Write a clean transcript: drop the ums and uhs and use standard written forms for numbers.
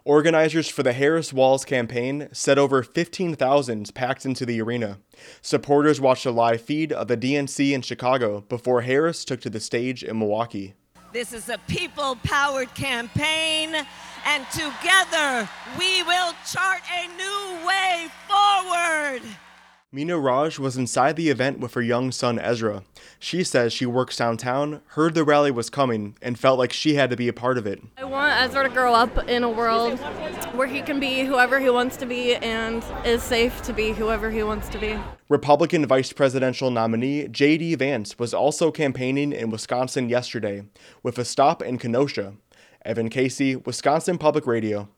Organizers for the Harris Walls campaign said over 15,000 packed into the arena. Supporters watched a live feed of the DNC in Chicago before Harris took to the stage in Milwaukee. This is a people-powered campaign, and together we will chart a new way forward. Mina Raj was inside the event with her young son Ezra. She says she works downtown, heard the rally was coming, and felt like she had to be a part of it. I want Ezra to grow up in a world where he can be whoever he wants to be and is safe to be whoever he wants to be. Republican vice presidential nominee J.D. Vance was also campaigning in Wisconsin yesterday, with a stop in Kenosha. Evan Casey, Wisconsin Public Radio.